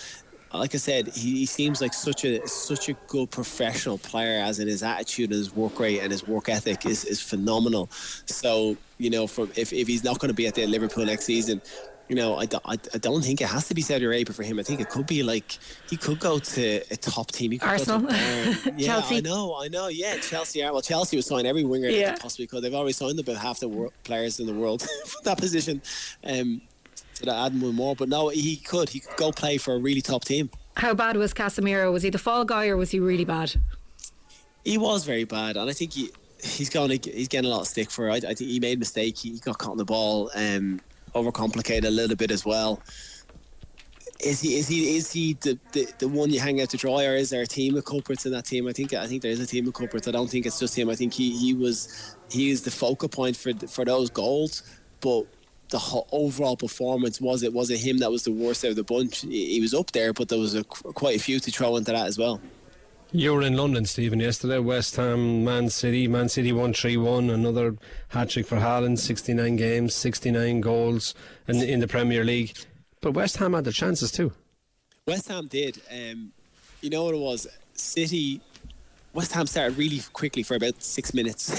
like I said, he, he seems like such a such a good professional player, as in his attitude and his work rate and his work ethic is, is phenomenal. So, you know, for if, if he's not going to be at the Liverpool next season, you know, I, I, I don't think it has to be Saudi Arabia for him. I think it could be like he could go to a top team. He could
Arsenal,
go to, um, yeah,
Chelsea.
I know, I know. Yeah, Chelsea are. Well, Chelsea would sign every winger
Yeah.
they possibly could. They've already signed about half the wor- players in the world for that position. Um, so that adding one more, but no, he could. He could go play for a really top team.
How bad was Casemiro? Was he the fall guy or was he really bad?
He was very bad, and I think he he's going to, he's getting a lot of stick for it. I, I think he made a mistake. He got caught on the ball, um, overcomplicated a little bit as well. Is he is he is he the, the, the one you hang out to dry, or is there a team of culprits in that team? I think I think there is a team of culprits. I don't think it's just him. I think he, he was he is the focal point for for those goals, but the whole overall performance, was it was it him that was the worst out of the bunch? He, he was up there, but there was a, quite a few to throw into that as well.
You were in London, Stephen, yesterday. West Ham, Man City. Man City won three one. Another hat-trick for Haaland. sixty-nine games, sixty-nine goals in, in the Premier League. But West Ham had their chances too.
West Ham did. Um, you know what it was? City... West Ham started really quickly for about six minutes.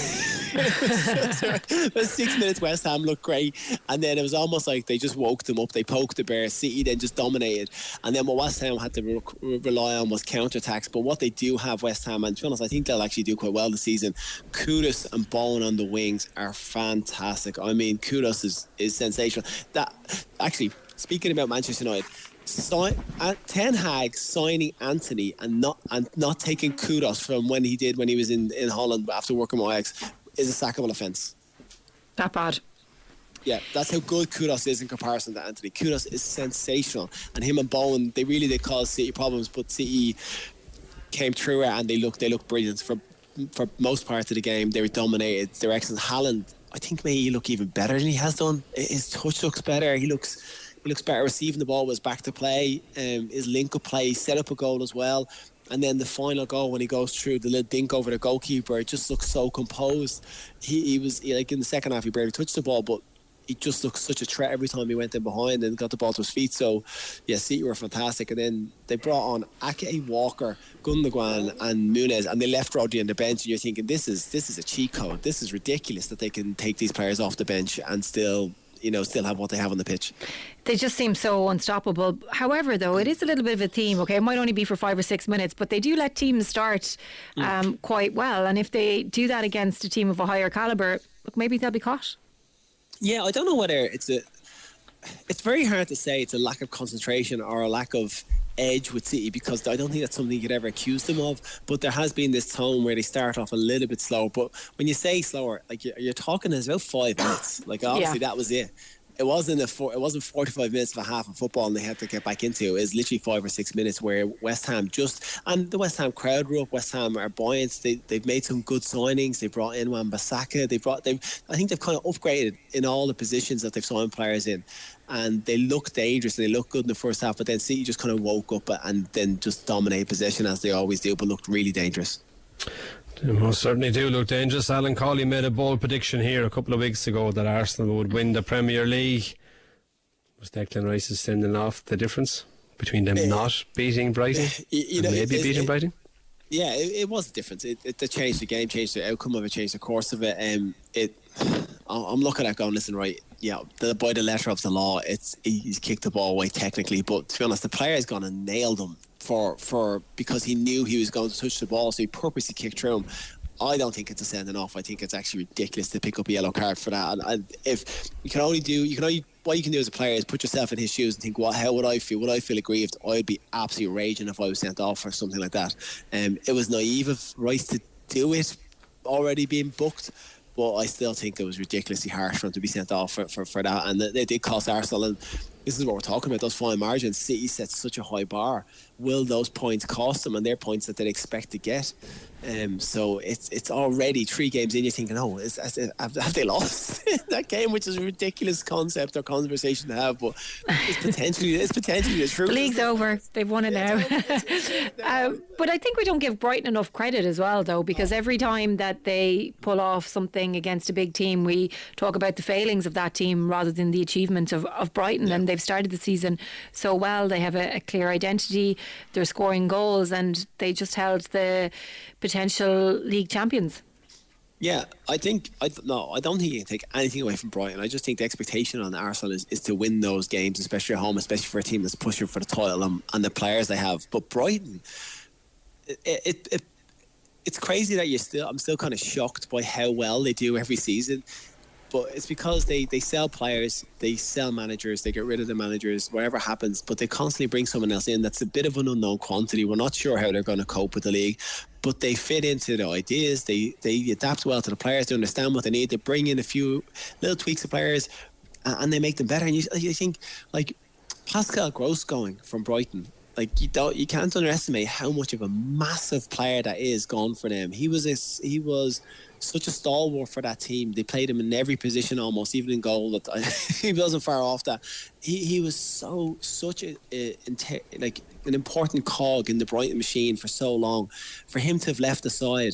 About six minutes, West Ham looked great, and then it was almost like they just woke them up. They poked the bear. City then just dominated, and then what West Ham had to re- rely on was counter-attacks. But what they do have, West Ham, and to be honest, I think they'll actually do quite well this season. Kudus and Bowen on the wings are fantastic. I mean, Kudus is, is sensational. That actually, speaking about Manchester United, Sign, uh, Ten Hag signing Anthony and not and not taking Kudus from when he did when he was in, in Holland after working with Ajax is a sackable offence.
That bad.
Yeah, that's how good Kudus is in comparison to Anthony. Kudus is sensational, and him and Bowen, they really did cause City problems, but City came through it and they looked they looked brilliant for for most parts of the game. They were dominated. They were excellent. Haaland, I think maybe he look even better than he has done. His touch looks better. He looks. He looks better receiving the ball, was back to play. Um, his link-up play, set up a goal as well. And then the final goal when he goes through the little dink over the goalkeeper, it just looks so composed. He, he was, he, like in the second half, he barely touched the ball, but he just looked such a threat every time he went in behind and got the ball to his feet. So, yeah, City were fantastic. And then they brought on Ake, Walker, Gundogan and Muniz, and they left Rodri on the bench. And you're thinking, this is this is a cheat code. This is ridiculous that they can take these players off the bench and still... you know, still have what they have on the pitch.
They just seem so unstoppable. However, though, it is a little bit of a theme. Okay, it might only be for five or six minutes, but they do let teams start um, mm. quite well. And if they do that against a team of a higher calibre, look, maybe they'll be caught.
Yeah, I don't know whether it's a... It's very hard to say it's a lack of concentration or a lack of edge with City, because I don't think that's something you could ever accuse them of. But there has been this tone where they start off a little bit slow. But when you say slower, like you're, you're talking as about five minutes. Like obviously yeah. that was it. It wasn't a four, it wasn't forty-five minutes of a half of football and they had to get back into it. It was literally five or six minutes where West Ham just, and the West Ham crowd grew up. West Ham are buoyant. They they've made some good signings. They brought in Wan-Bissaka. They brought they I think they've kind of upgraded in all the positions that they've signed players in, and they look dangerous and they look good in the first half. But then City just kind of woke up and then just dominated possession as they always do, but looked really dangerous.
They most certainly do look dangerous. Alan Cawley made a bold prediction here a couple of weeks ago that Arsenal would win the Premier League. Was Declan Rice's sending off the difference between them uh, not beating Brighton you, you know, and maybe it, beating it, Brighton?
Yeah, it, it was a difference. It, it, it changed the game, changed the outcome of it, changed the course of it. Um, it I'm looking at going, listen, right, yeah, the, by the letter of the law, it's he's kicked the ball away technically, but to be honest, the player is going to nail them for, for because he knew he was going to touch the ball, so he purposely kicked through him. I don't think it's a sending off. I think it's actually ridiculous to pick up a yellow card for that. And, and if you can only do, you can only, what you can do as a player is put yourself in his shoes and think, well, how would I feel? Would I feel aggrieved? I'd be absolutely raging if I was sent off for something like that. Um, it was naive of Rice to do it, already being booked. But I still think it was ridiculously harsh for him to be sent off for, for, for that. And they did cost Arsenal. And this is what we're talking about, those fine margins. City sets such a high bar. Will those points cost them? And they're points that they'd expect to get. Um, so it's it's already three games in. You're thinking, oh, is, is, have, have they lost that game? Which is a ridiculous concept or conversation to have, but it's potentially it's potentially the truth.
The league's over. They've won it now. uh, but I think we don't give Brighton enough credit as well, though, because every time that they pull off something against a big team, we talk about the failings of that team rather than the achievements of, of Brighton.
Yeah.
And they've started the season so well. They have a, a clear identity. They're scoring goals, and they just held the potential league champions.
Yeah, I think I no, I don't think you can take anything away from Brighton. I just think the expectation on Arsenal is, is to win those games, especially at home, especially for a team that's pushing for the title and, and the players they have. But Brighton, it, it, it it's crazy that you're still. I'm still kind of shocked by how well they do every season. But it's because they, they sell players, they sell managers, they get rid of the managers, whatever happens. But they constantly bring someone else in that's a bit of an unknown quantity. We're not sure how they're going to cope with the league. But they fit into the ideas. They they adapt well to the players. They understand what they need. They bring in a few little tweaks of players, and they make them better. And you, you think, like, Pascal Gross going from Brighton, like, you don't, you can't underestimate how much of a massive player that is gone for them. He was a, he was such a stalwart for that team. They played him in every position almost, even in goal. That he wasn't far off that. He he was so such a, a like an important cog in the Brighton machine for so long. For him to have left the side,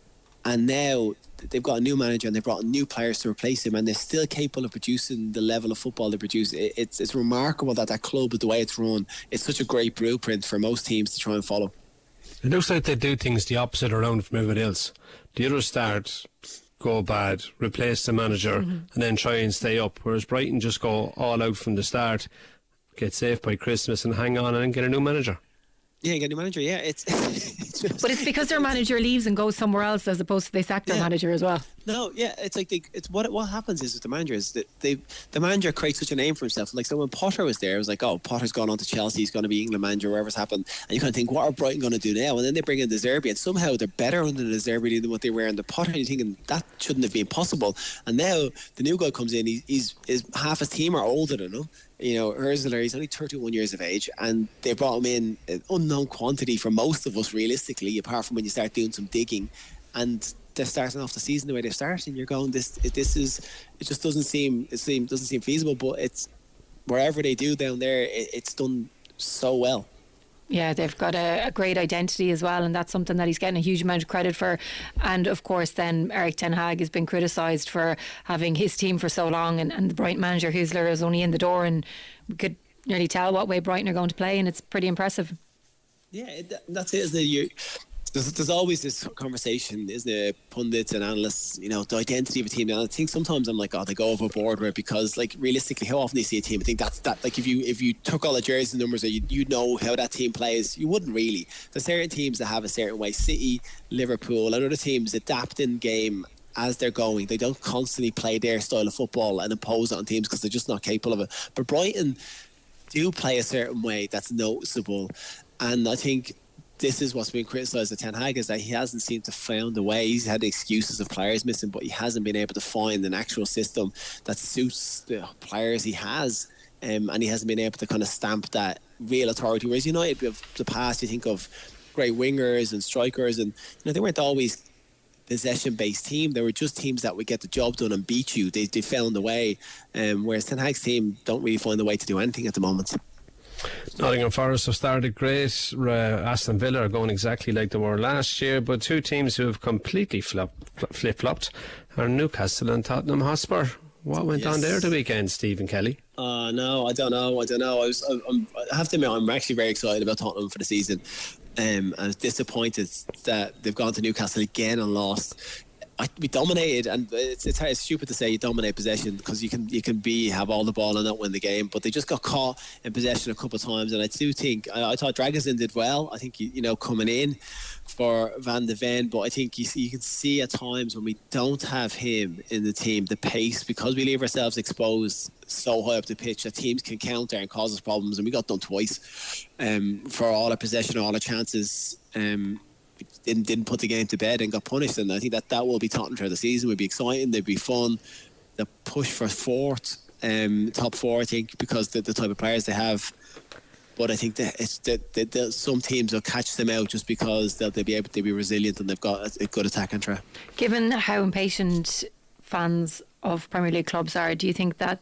and now they've got a new manager and they brought new players to replace him, and they're still capable of producing the level of football they produce. It, it's it's remarkable that that club, with the way it's run, it's such a great blueprint for most teams to try and follow.
It looks like they do things the opposite around from everybody else. The others start, go bad, replace the manager, mm-hmm. and then try and stay up. Whereas Brighton just go all out from the start, get safe by Christmas and hang on and then get a new manager.
Yeah, get a new manager, yeah. It's, it's just,
but it's because their manager leaves and goes somewhere else, as opposed to they sack their yeah. manager as well.
No, yeah, it's like they, it's what what happens is with the manager is that they the manager creates such a name for himself. Like, so when Potter was there, it was like, oh, Potter's gone on to Chelsea, he's going to be England manager, whatever's happened, and you kind of think, what are Brighton going to do now? And then they bring in De Zerbi, and somehow they're better under De Zerbi than what they were under Potter. And you're thinking that shouldn't have been possible. And now the new guy comes in, he's, he's, he's half his team are older than him. You know, Ursula, he's only thirty-one years of age, and they brought him in an unknown quantity for most of us, realistically, apart from when you start doing some digging. And they're starting off the season the way they're starting. You're going, this this is, it just doesn't seem, it seem, doesn't seem feasible, but it's, wherever they do down there, it, it's done so well.
Yeah, they've got a, a great identity as well, and that's something that he's getting a huge amount of credit for. And of course then Eric Ten Hag has been criticised for having his team for so long, and, and the Brighton manager Husler is only in the door, and we could nearly tell what way Brighton are going to play, and it's pretty impressive.
Yeah, it, that's it, isn't it? You, there's, there's always this conversation, isn't it, pundits and analysts, you know, the identity of a team. And I think sometimes I'm like, oh, they go overboard with it, because, like, realistically, how often do you see a team? I think that's that. Like, if you if you took all the jersey numbers, you you know how that team plays. You wouldn't really. There's certain teams that have a certain way. City, Liverpool, and other teams adapt in game as they're going. They don't constantly play their style of football and impose it on teams because they're just not capable of it. But Brighton do play a certain way that's noticeable, and I think this is what's been criticised of Ten Hag, is that he hasn't seemed to find a way. He's had excuses of players missing, but he hasn't been able to find an actual system that suits the players he has, um, and he hasn't been able to kind of stamp that real authority. Whereas United of the past, you think of great wingers and strikers, and you know, they weren't always possession-based team. They were just teams that would get the job done and beat you. They, they found a way, um, whereas Ten Hag's team don't really find a way to do anything at the moment.
Nottingham Forest have started great. uh, Aston Villa are going exactly like they were last year, but two teams who have completely flip, flip-flopped are Newcastle and Tottenham Hotspur. What went yes. on there the weekend, Stephen Kelly?
Uh, no, I don't know. I don't know. I, was, I, I'm, I have to admit, I'm actually very excited about Tottenham for the season. Um, I was disappointed that they've gone to Newcastle again and lost. I, we dominated, and it's, it's it's stupid to say you dominate possession, because you can you can be have all the ball and not win the game, but they just got caught in possession a couple of times. And I do think I, I thought Dragosin did well. I think you know coming in for Van de Ven, but I think you, you can see at times when we don't have him in the team, the pace, because we leave ourselves exposed so high up the pitch that teams can counter and cause us problems, and we got done twice um, for all our possession, all our chances. Um, Didn't, didn't put the game to bed and got punished, and I think that that will be Tottenham for the season. Would be exciting, they'd be fun. The push for fourth, um, top four, I think, because the, the type of players they have. But I think that it's that, that, that some teams will catch them out just because they'll, they'll be able to be resilient and they've got a, a good attack and try.
Given how impatient fans of Premier League clubs are, do you think that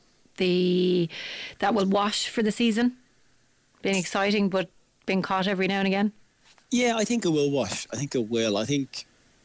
the that will wash for the season? Being exciting but being caught every now and again?
Yeah, I think it will wash. I think it will. I think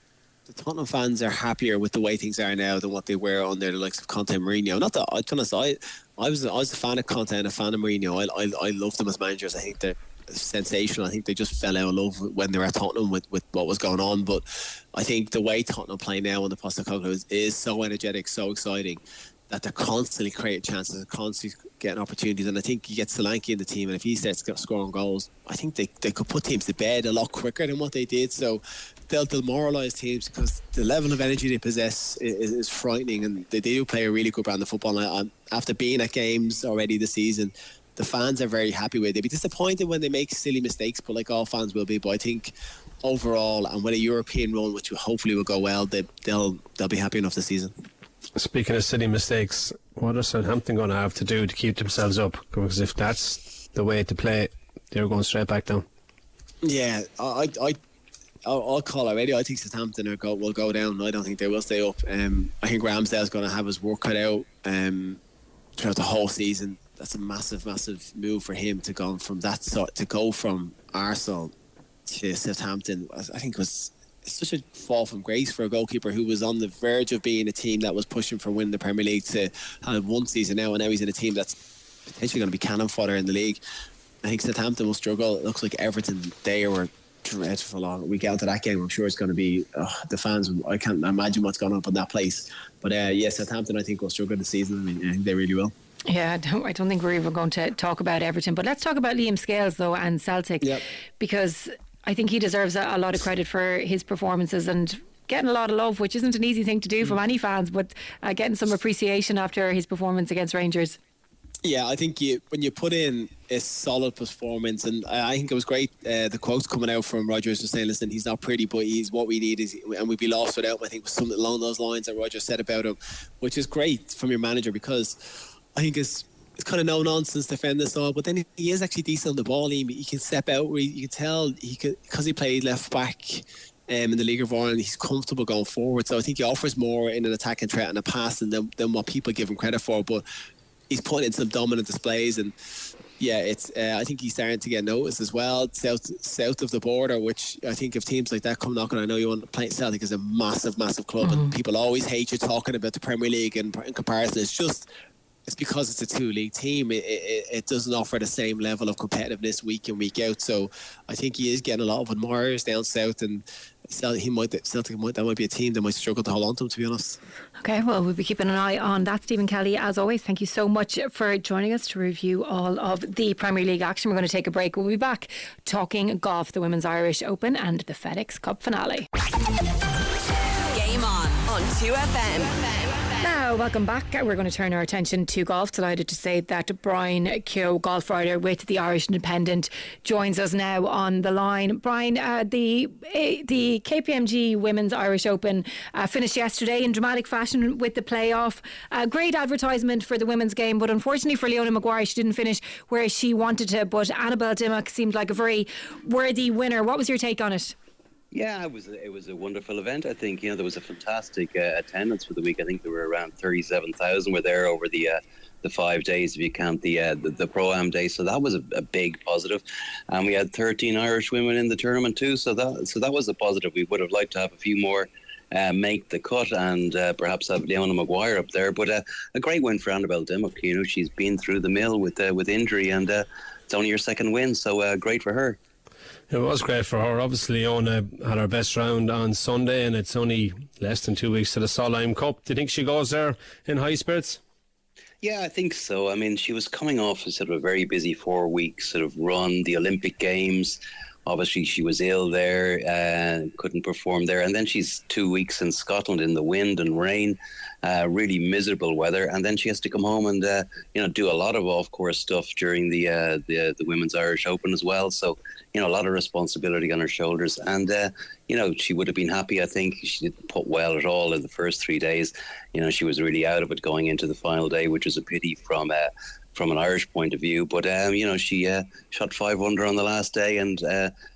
the Tottenham fans are happier with the way things are now than what they were under the likes of Conte and Mourinho. Not that, I, to be honest, I, I was I was a fan of Conte and a fan of Mourinho. I I, I love them as managers. I think they're sensational. I think they just fell out of love when they were at Tottenham with, with what was going on. But I think the way Tottenham play now under Postecoglou is, is so energetic, so exciting, that they're constantly creating chances and constantly getting opportunities. And I think you get Solanke in the team, and if he starts scoring goals, I think they, they could put teams to bed a lot quicker than what they did. So they'll demoralise teams because the level of energy they possess is, is frightening, and they do play a really good brand of football. And I, I'm, after being at games already this season, the fans are very happy with it. They'll be disappointed when they make silly mistakes, but like all fans will be. But I think overall, and with a European run, which hopefully will go well, they, they'll they'll be happy enough this season.
Speaking of silly mistakes, what are Southampton going to have to do to keep themselves up? Because if that's the way to play, they're going straight back down.
Yeah, I, I, I'll call already. I think Southampton are go, will go down. I don't think they will stay up. Um, I think Ramsdale's going to have his work cut out um, throughout the whole season. That's a massive, massive move for him to go from that sort to go from Arsenal to Southampton. I think it was. It's such a fall from grace for a goalkeeper who was on the verge of being a team that was pushing for winning the Premier League to have one season now, and now he's in a team that's potentially going to be cannon fodder in the league. I think Southampton will struggle. It looks like Everton, they were dreadful on. We get into that game, I'm sure it's going to be oh, the fans. I can't imagine what's going on up in that place. But uh, yeah, Southampton I think will struggle this season. I mean, I think they really will.
Yeah, I don't, I don't think we're even going to talk about Everton, but let's talk about Liam Scales though and Celtic, yep. because I think he deserves a, a lot of credit for his performances and getting a lot of love, which isn't an easy thing to do from any fans, but uh, getting some appreciation after his performance against Rangers.
Yeah, I think you, when you put in a solid performance, and I, I think it was great, uh, the quotes coming out from Rodgers was saying, listen, he's not pretty, but he's what we need, is, and we'd be lost without him. I think it was something along those lines that Rodgers said about him, which is great from your manager, because I think it's it's kind of no nonsense defending style, but then he is actually decent on the ball. He, he can step out. You can tell he could, because he played left back um, in the League of Ireland, he's comfortable going forward. So I think he offers more in an attacking threat and a passing than, than what people give him credit for. But he's putting in some dominant displays, and yeah, it's. Uh, I think he's starting to get noticed as well south south of the border. Which I think if teams like that come knocking, I know you want to play. Celtic is a massive, massive club, mm-hmm. and people always hate you talking about the Premier League and in comparison. It's just. It's because it's a two-league team. It, it, it doesn't offer the same level of competitiveness week in, week out. So I think he is getting a lot of admirers down south, and he might, Celtic might, that might be a team that might struggle to hold on to him, to be honest. Okay, well, we'll be keeping an eye on that. Stephen Kelly, as always, thank you so much for joining us to review all of the Premier League action. We're going to take a break. We'll be back talking golf, the Women's Irish Open and the FedEx Cup finale.
Game on on two F M.
Now, welcome back. We're going to turn our attention to golf. Delighted to say that Brian Keogh, golf writer with the Irish Independent, joins us now on the line. Brian, uh, the uh, the K P M G Women's Irish Open uh, finished yesterday in dramatic fashion with the playoff. Uh, great advertisement for the women's game, but unfortunately for Leona Maguire, she didn't finish where she wanted to. But Annabelle Dimmock seemed like a very worthy winner. What was your take on it?
Yeah, it was it was a wonderful event. I think you know there was a fantastic uh, attendance for the week. I think there were around thirty-seven thousand were there over the uh, the five days if you count the uh, the, the Pro-Am day. So that was a, a big positive. And we had thirteen Irish women in the tournament too. So that so that was a positive. We would have liked to have a few more uh, make the cut and uh, perhaps have Leona Maguire up there. But uh, a great win for Annabelle Dimmock. You know, she's been through the mill with uh, with injury, and uh, it's only her second win. So uh, great for her.
It was great for her. Obviously, Leona had her best round on Sunday, and it's only less than two weeks to the Solheim Cup. Do you think she goes there in high spirits?
Yeah, I think so. I mean, she was coming off a sort of a very busy four weeks sort of run, the Olympic Games. Obviously, she was ill there, uh, couldn't perform there. And then she's two weeks in Scotland in the wind and rain, uh, really miserable weather. And then she has to come home and, uh, you know, do a lot of off-course stuff during the, uh, the the Women's Irish Open as well. So, you know, a lot of responsibility on her shoulders. And, uh, you know, she would have been happy, I think. She didn't put well at all in the first three days. You know, she was really out of it going into the final day, which is a pity from uh, from an Irish point of view. But, um, you know, she uh, shot five under on the last day and uh,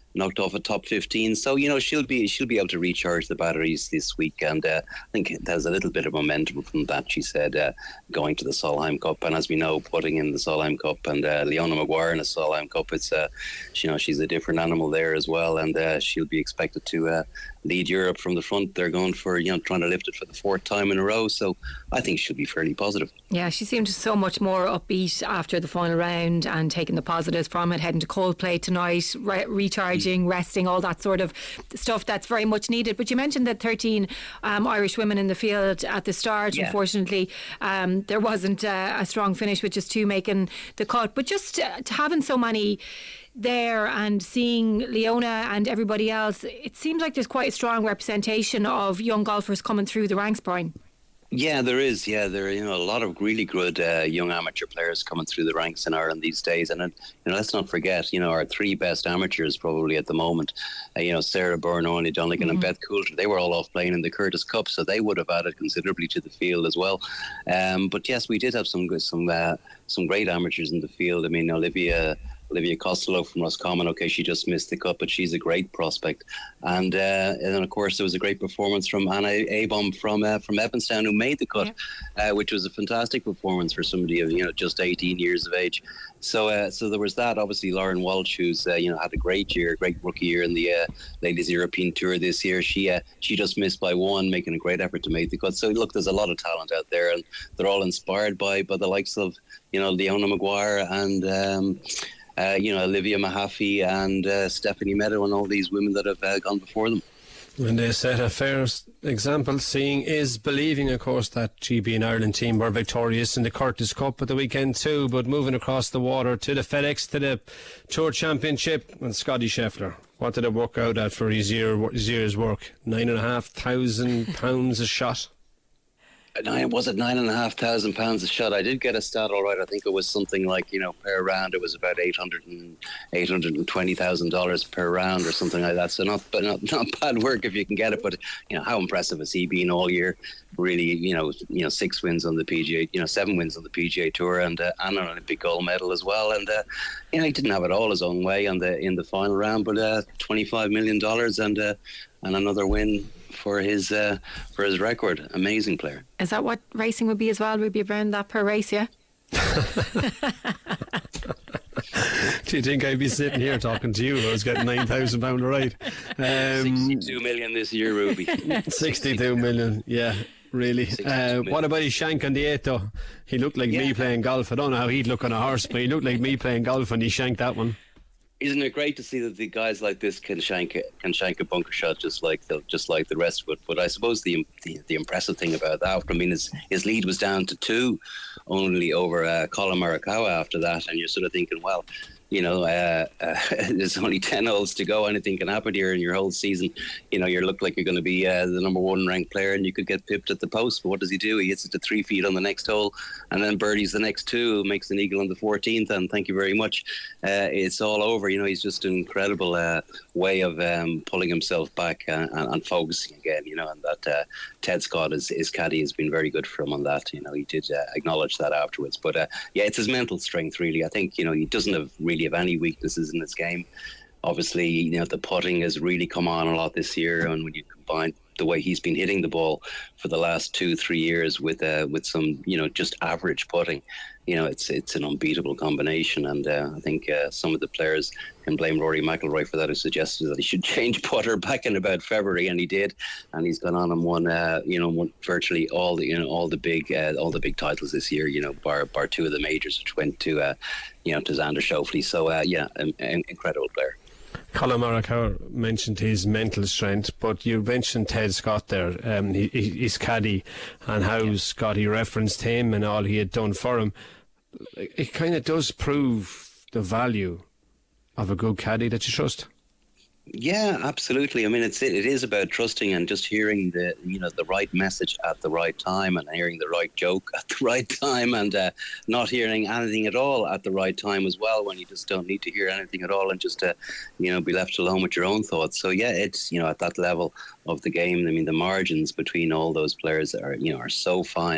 knocked off a top fifteen. So, you know, she'll be she'll be able to recharge the batteries this week. And uh, I think there's a little bit of momentum from that, she said, uh, going to the Solheim Cup. And as we know, putting in the Solheim Cup and uh, Leona Maguire in the Solheim Cup, it's, uh, you know, she's a different animal there as well. And uh, she'll be expected to uh, lead Europe from the front. They're going for, you know, trying to lift it for the fourth time in a row. So I think she'll be fairly positive.
Yeah, she seemed so much more upbeat after the final round and taking the positives from it, heading to Coldplay tonight, re- recharging, mm. resting, all that sort of stuff that's very much needed. But you mentioned that thirteen um, Irish women in the field at the start. Yeah. Unfortunately, um, there wasn't uh, a strong finish with just two making the cut. But just uh, having so many there and seeing Leona and everybody else, it seems like there's quite a strong representation of young golfers coming through the ranks, Brian.
Yeah, there is. Yeah, there are, you know, a lot of really good uh, young amateur players coming through the ranks in Ireland these days. And, uh, you know, let's not forget, you know, our three best amateurs probably at the moment, uh, you know, Sarah Byrne, Only Donegan mm-hmm. and Beth Coulter, they were all off playing in the Curtis Cup, so they would have added considerably to the field as well. Um, but yes, we did have some some uh, some great amateurs in the field. I mean, Olivia... Olivia Costello from Roscommon, okay, she just missed the cut, but she's a great prospect. And uh, and then, of course, there was a great performance from Anna Abom from uh, from Evanstown, who made the cut, yeah. uh, which was a fantastic performance for somebody of, you know, just eighteen years of age. So uh, so there was that. Obviously, Lauren Walsh, who's uh, you know, had a great year, great rookie year in the uh, Ladies European Tour this year. She uh, she just missed by one, making a great effort to make the cut. So look, there's a lot of talent out there, and they're all inspired by by the likes of, you know, Leona Maguire and. Um, Uh, you know, Olivia Mahaffey and uh, Stephanie Meadow and all these women that have uh, gone before them.
And they set a fair example. Seeing is believing, of course. That G B and Ireland team were victorious in the Curtis Cup at the weekend too. But moving across the water to the FedEx, to the Tour Championship, and Scotty Scheffler, what did it work out at for his, year, his year's work? Nine and a half thousand pounds a shot.
Nine, was it nine and a half thousand pounds a shot? I did get a stat all right. I think it was something like, you know, per round it was about eight hundred and eight hundred and twenty thousand dollars per round or something like that. So not, but not, not bad work if you can get it. But you know, how impressive has he been all year? Really, you know, you know, six wins on the P G A, you know, seven wins on the P G A Tour, and uh, and an Olympic gold medal as well. And uh, you know, he didn't have it all his own way on the in the final round, but uh, twenty-five million dollars and uh, and another win for his uh, for his record. Amazing player.
Is that what racing would be as well? Would be around that per race, yeah?
Do you think I'd be sitting here talking to you if I was getting nine thousand pounds a ride? Um,
sixty-two million this year, Ruby.
sixty-two million, yeah. Really. Uh, what about his shank on the eight though? He looked like yeah. me playing golf. I don't know how he'd look on a horse, but he looked like me playing golf and he shanked that one.
Isn't it great to see that the guys like this can shank a, can shank a bunker shot just like the just like the rest of it? But I suppose the the, the impressive thing about that, I mean, his his lead was down to two, only over uh, Colin Morikawa after that, and you're sort of thinking, well, you know, uh, uh, there's only ten holes to go. Anything can happen here in your whole season. You know, you look like you're going to be uh, the number one ranked player, and you could get pipped at the post. But what does he do? He hits it to three feet on the next hole, and then birdies the next two, makes an eagle on the fourteenth. And thank you very much. Uh, it's all over. You know, he's just an incredible uh, way of um, pulling himself back and, and, and focusing again. You know, and that uh, Ted Scott, his, his caddy, has been very good for him on that. You know, he did uh, acknowledge that afterwards. But uh, yeah, it's his mental strength, really. I think, you know, he doesn't have really have any weaknesses in his game. Obviously, you know, the putting has really come on a lot this year, and when you combine the way he's been hitting the ball for the last two, three years with uh, with some, you know, just average putting, you know, it's it's an unbeatable combination. And uh, I think uh, some of the players can blame Rory McIlroy for that, who suggested that he should change putter back in about February, and he did, and he's gone on and won, uh, you know, won virtually all the, you know, all the big, uh, all the big titles this year. You know, bar bar two of the majors, which went to, uh, you know, to Xander Schauffele. So uh, yeah, an, an incredible player.
Colin Morikawa mentioned his mental strength, but you mentioned Ted Scott there, um, he, his caddy, and how yeah. Scotty referenced him and all he had done for him. It kind of does prove the value of a good caddy that you trust.
Yeah, absolutely. I mean, it's it is about trusting and just hearing the, you know, the right message at the right time, and hearing the right joke at the right time, and uh, not hearing anything at all at the right time as well, when you just don't need to hear anything at all, and just uh, you know, be left alone with your own thoughts. So yeah, it's, you know, at that level of the game, I mean, the margins between all those players are, you know, are so fine.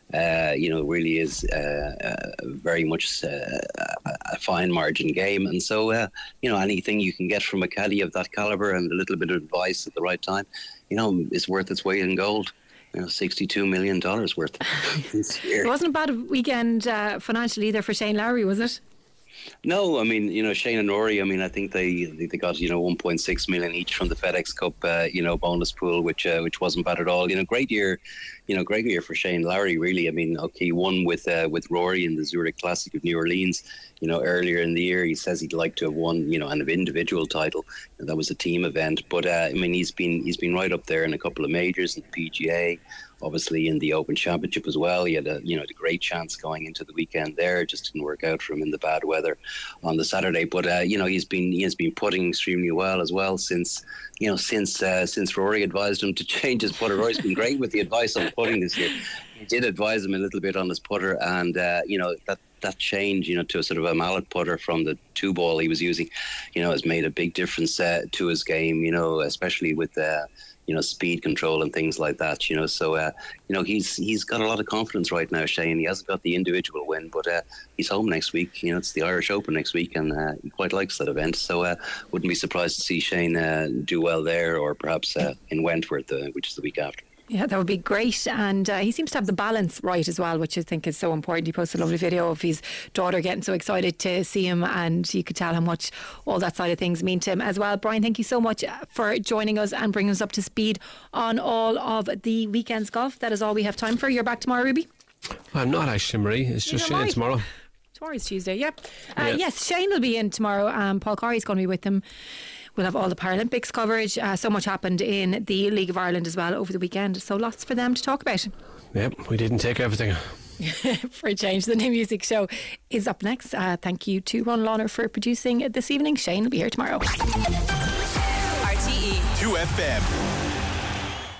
Uh, you know, really is uh, uh, very much uh, a fine margin game. And so, uh, you know, anything you can get from a caddy of that caliber and a little bit of advice at the right time, you know, is worth its weight in gold. You know, sixty-two million dollars worth this year.
It wasn't a bad weekend uh, financially either for Shane Lowry, was it?
No, I mean, you know, Shane and Rory, I mean, I think they they got, you know, one point six million each from the FedEx Cup, uh, you know, bonus pool, which uh, which wasn't bad at all. You know, great year, you know, great year for Shane Lowry, really. I mean, okay, he won with uh, with Rory in the Zurich Classic of New Orleans, you know, earlier in the year. He says he'd like to have won, you know, an individual title. And that was a team event. But, uh, I mean, he's been he's been right up there in a couple of majors in the P G A. Obviously in the Open Championship as well. He had a you know a great chance going into the weekend there. It just didn't work out for him in the bad weather on the Saturday. But uh, you know he's been he has been putting extremely well as well since you know since uh, since Rory advised him to change his putter. Rory's been great with the advice on putting this year. He did advise him a little bit on his putter, and uh, you know that that change you know to a sort of a mallet putter from the two ball he was using, you know, has made a big difference uh, to his game. You know, especially with uh, you know, speed control and things like that, you know. So, uh, you know, he's he's got a lot of confidence right now, Shane. He hasn't got the individual win, but uh, he's home next week. You know, it's the Irish Open next week, and uh, he quite likes that event. So, uh, wouldn't be surprised to see Shane uh, do well there, or perhaps uh, in Wentworth, uh, which is the week after.
Yeah, that would be great. And uh, he seems to have the balance right as well, which I think is so important. He posted a lovely video of his daughter getting so excited to see him, and you could tell how much all that side of things mean to him as well. Brian, thank you so much for joining us and bringing us up to speed on all of the weekend's golf. That is all we have time for. You're back tomorrow, Ruby?
I'm not actually, Marie. It's just Shane tomorrow.
Tomorrow's Tuesday, yeah. Uh,
yeah.
Yes, Shane will be in tomorrow. Um, Paul Corey's going to be with him. We'll have all the Paralympics coverage. Uh, so much happened in the League of Ireland as well over the weekend. So lots for them to talk about.
Yep, we didn't take everything.
For a change, the New Music Show is up next. Uh, thank you to Ron Lawner for producing this evening. Shane will be here tomorrow.
R T E
two F M.